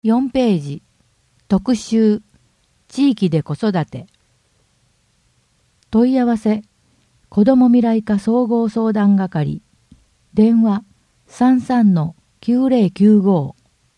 4ページ特集地域で子育て問い合わせ子ども未来課総合相談係電話 33-9095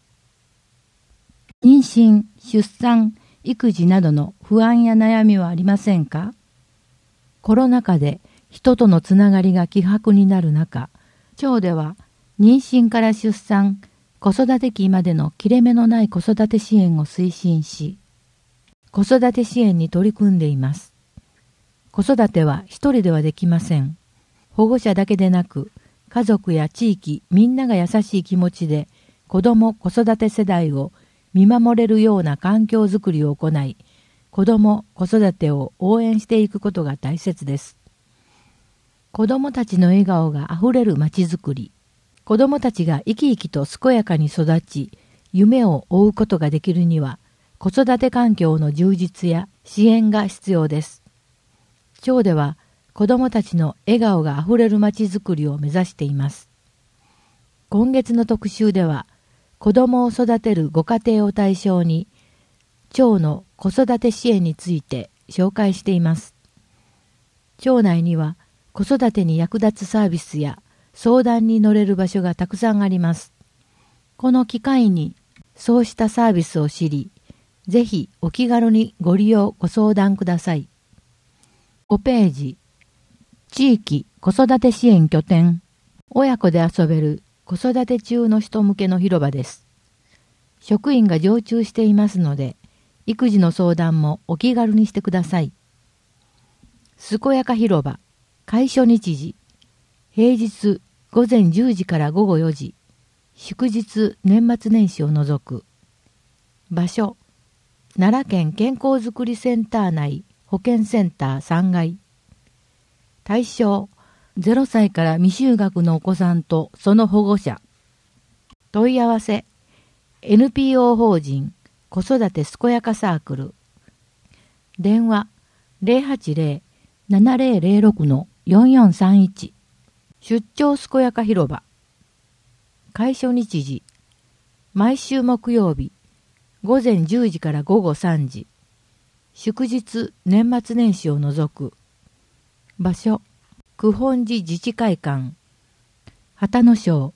妊娠・出産・育児などの不安や悩みはありませんか？コロナ禍で人とのつながりが希薄になる中、町では妊娠から出産、子育て期までの切れ目のない子育て支援を推進し、子育て支援に取り組んでいます。子育ては一人ではできません。保護者だけでなく、家族や地域みんなが優しい気持ちで子ども・子育て世代を見守れるような環境づくりを行い、子ども・子育てを応援していくことが大切です。子どもたちの笑顔があふれるまちづくり、子どもたちが生き生きと健やかに育ち、夢を追うことができるには、子育て環境の充実や支援が必要です。町では、子どもたちの笑顔があふれるまちづくりを目指しています。今月の特集では、子どもを育てるご家庭を対象に、町の子育て支援について紹介しています。町内には、子育てに役立つサービスや相談に乗れる場所がたくさんあります。この機会にそうしたサービスを知り、ぜひお気軽にご利用ご相談ください。5ページ地域子育て支援拠点親子で遊べる子育て中の人向けの広場です。職員が常駐していますので、育児の相談もお気軽にしてください。健やか広場開所日時平日午前10時から午後4時、祝日年末年始を除く。場所、奈良県健康づくりセンター内保健センター3階。対象、0歳から未就学のお子さんとその保護者。問い合わせ、NPO 法人子育て健やかサークル。電話、080-7006-4431。出張健やか広場開所日時毎週木曜日午前10時から午後3時祝日年末年始を除く場所九本寺自治会館旗野町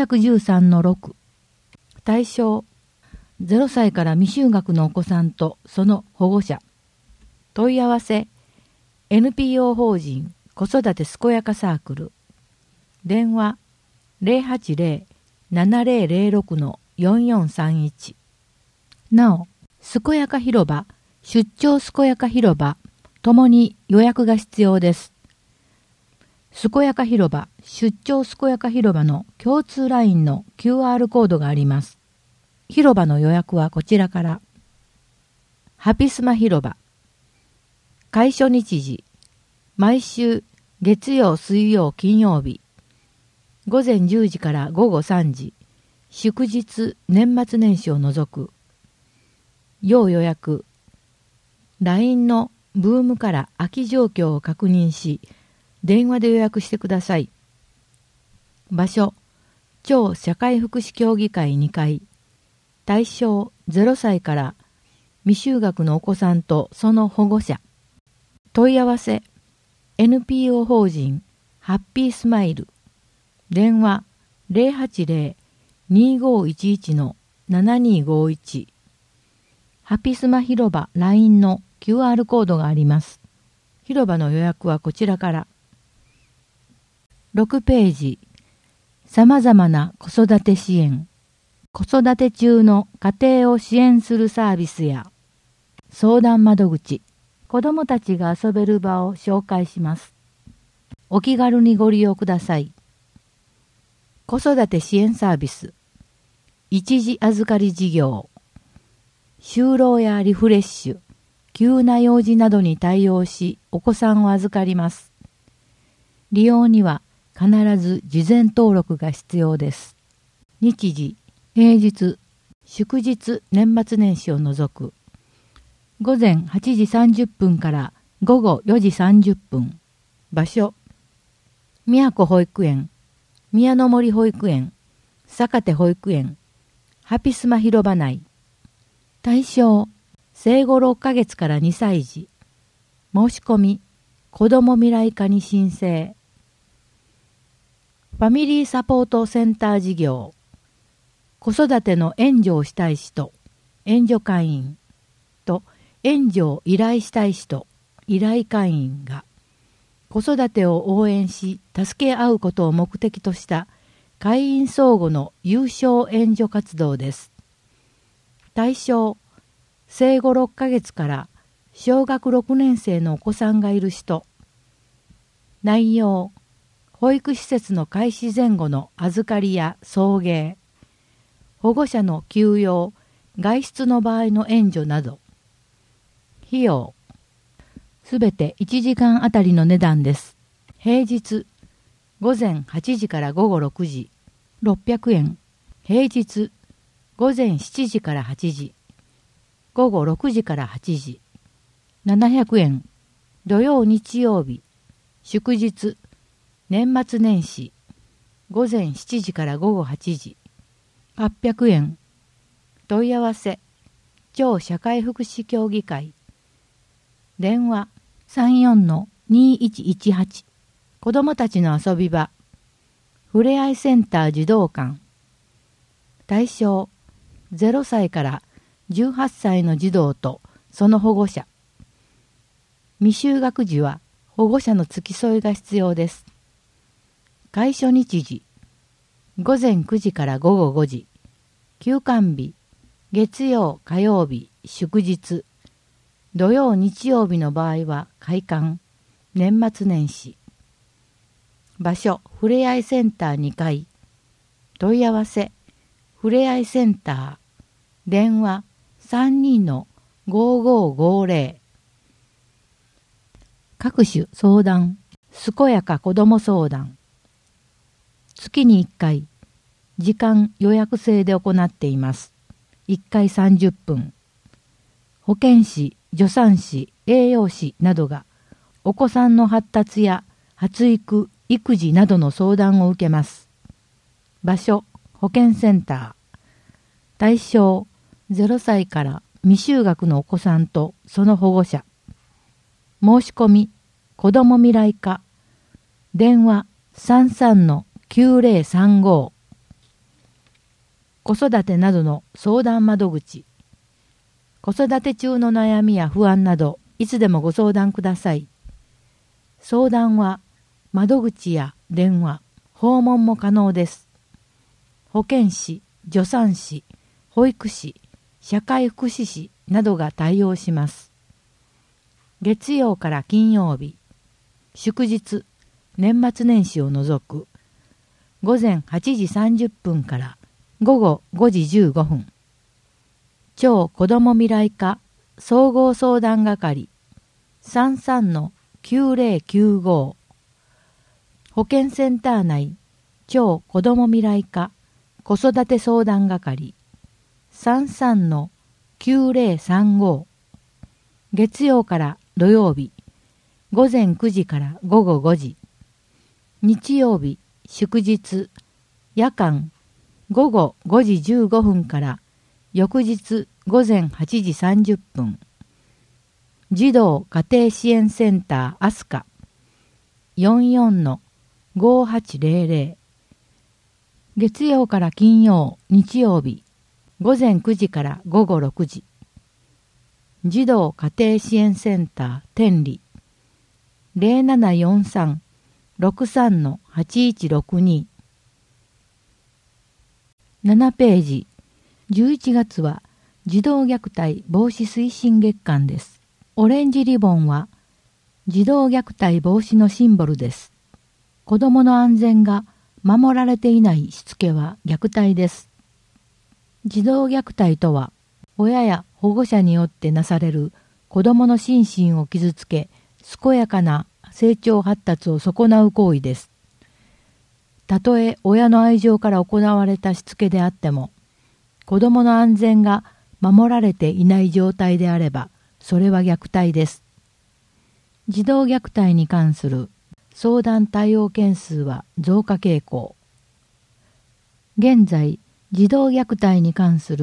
513-6 対象0歳から未就学のお子さんとその保護者問い合わせ NPO 法人子育て健やかサークル電話 080-7006-4431 なお、健やか広場、出張健やか広場ともに予約が必要です。健やか広場、出張健やか広場の共通 LINE の QR コードがあります。広場の予約はこちらから。ハピスマ広場開所日時毎週月曜水曜金曜日午前10時から午後3時、祝日年末年始を除く。要予約。LINE のブームから空き状況を確認し、電話で予約してください。場所、町社会福祉協議会2階。対象0歳から未就学のお子さんとその保護者。問い合わせ、NPO 法人ハッピースマイル。電話 080-2511-7251 ハピスマ広場 LINE の QR コードがあります。広場の予約はこちらから。6ページさまざまな子育て支援子育て中の家庭を支援するサービスや相談窓口子どもたちが遊べる場を紹介します。お気軽にご利用ください。子育て支援サービス一時預かり事業就労やリフレッシュ急な用事などに対応しお子さんを預かります。利用には必ず事前登録が必要です。日時平日祝日年末年始を除く午前8時30分から午後4時30分場所宮古保育園宮の森保育園、坂手保育園、ハピスマ広場内、 対象、生後6ヶ月から2歳児。申し込み、子ども未来課に申請。ファミリーサポートセンター事業。子育ての援助をしたい人、援助会員と援助を依頼したい人、依頼会員が子育てを応援し助け合うことを目的とした会員相互の有償援助活動です。対象、生後6ヶ月から小学6年生のお子さんがいる人。内容、保育施設の開始前後の預かりや送迎、保護者の休養、外出の場合の援助など。費用、すべて1時間あたりの値段です。平日、午前8時から午後6時、600円。平日、午前7時から8時、午後6時から8時、700円。土曜日曜日、祝日、年末年始、午前7時から午後8時、800円。問い合わせ、超社会福祉協議会。電話、34-2118。子どもたちの遊び場。ふれあいセンター児童館。対象、0歳から18歳の児童とその保護者。未就学児は保護者の付き添いが必要です。開所日時、午前9時から午後5時。休館日、月曜、火曜日、祝日。土曜、日曜日の場合は開館。年末年始。場所、ふれあいセンター2階。問い合わせ、ふれあいセンター。電話、32-5550。各種相談、健やか子ども相談。月に1回、時間予約制で行っています。1回30分。保健師、助産師、栄養士などがお子さんの発達や発育、育児などの相談を受けます。場所、保健センター。対象、0歳から未就学のお子さんとその保護者。申し込み、子ども未来課。電話、33-9035。子育てなどの相談窓口。子育て中の悩みや不安などいつでもご相談ください。相談は窓口や電話、訪問も可能です。保健師、助産師、保育士、社会福祉士などが対応します。月曜から金曜日、祝日、年末年始を除く午前8時30分から午後5時15分。超子ども未来課総合相談係 33-9095。保健センター内超子ども未来課子育て相談係 33-9035。月曜から土曜日午前9時から午後5時。日曜日祝日夜間午後5時15分から翌日午前8時30分。児童家庭支援センターアスカ 44-5800。月曜から金曜、日曜日午前9時から午後6時。児童家庭支援センター天理 0743-63-8162。7ページ。11月は児童虐待防止推進月間です。オレンジリボンは児童虐待防止のシンボルです。子どもの安全が守られていないしつけは虐待です。児童虐待とは、親や保護者によってなされる子どもの心身を傷つけ、健やかな成長発達を損なう行為です。たとえ親の愛情から行われたしつけであっても、子どもの安全が守られていない状態であれば、それは虐待です。児童虐待に関する相談対応件数は増加傾向。現在、児童虐待に関する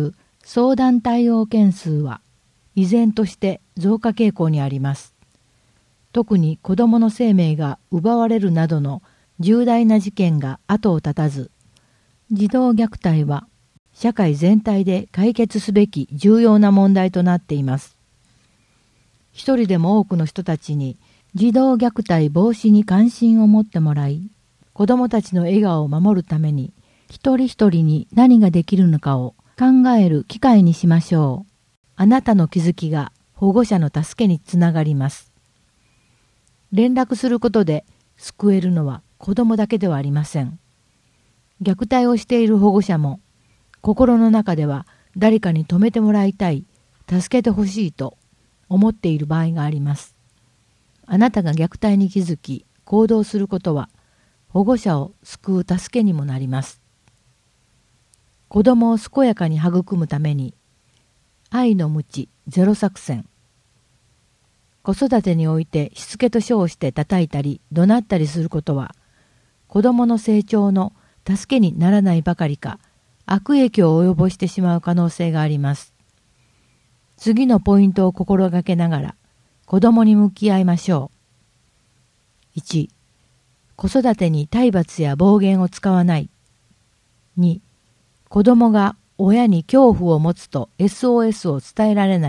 相談対応件数は依然として増加傾向にあります。特に子どもの生命が奪われるなどの重大な事件が後を絶たず、児童虐待は社会全体で解決すべき重要な問題となっています。一人でも多くの人たちに児童虐待防止に関心を持ってもらい、子どもたちの笑顔を守るために一人一人に何ができるのかを考える機会にしましょう。あなたの気づきが保護者の助けにつながります。連絡することで救えるのは子どもだけではありません。虐待をしている保護者も心の中では誰かに止めてもらいたい、助けてほしいと思っている場合があります。あなたが虐待に気づき行動することは保護者を救う助けにもなります。子どもを健やかに育むために愛の無知ゼロ作戦。子育てにおいてしつけと称して叩いたり怒鳴ったりすることは子どもの成長の助けにならないばかりか悪影響を及ぼしてしまう可能性があります。次のポイントを心がけながら子どもに向き合いましょう。1、子育てに体罰や暴言を使わない。2、子どもが親に恐怖を持つと SOS を伝えられない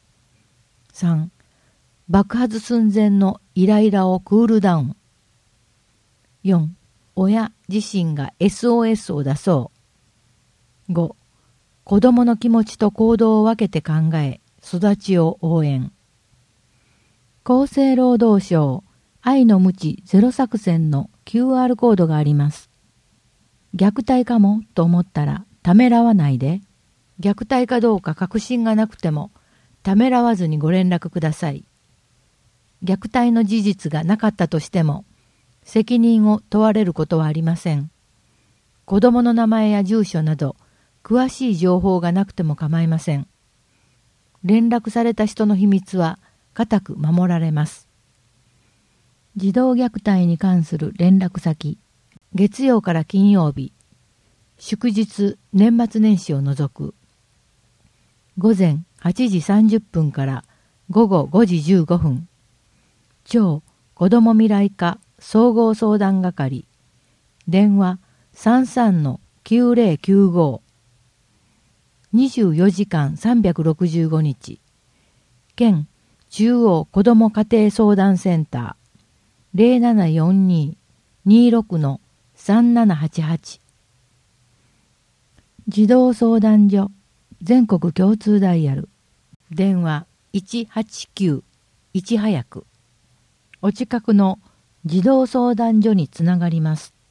。3、爆発寸前のイライラをクールダウン。4、親自身が SOS を出そう。5、子どもの気持ちと行動を分けて考え、育ちを応援。厚生労働省愛の無知ゼロ作戦の QR コードがあります。虐待かもと思ったらためらわないで。虐待かどうか確信がなくてもためらわずにご連絡ください。虐待の事実がなかったとしても責任を問われることはありません。子どもの名前や住所など詳しい情報がなくても構いません。連絡された人の秘密は固く守られます。児童虐待に関する連絡先、月曜から金曜日、祝日年末年始を除く、午前8時30分から午後5時15分、超子ども未来課総合相談係、電話 33-9095、24時間365日、県中央子ども家庭相談センター 0742-26-3788、児童相談所全国共通ダイヤル、電話 189-1 早く、お近くの児童相談所につながります。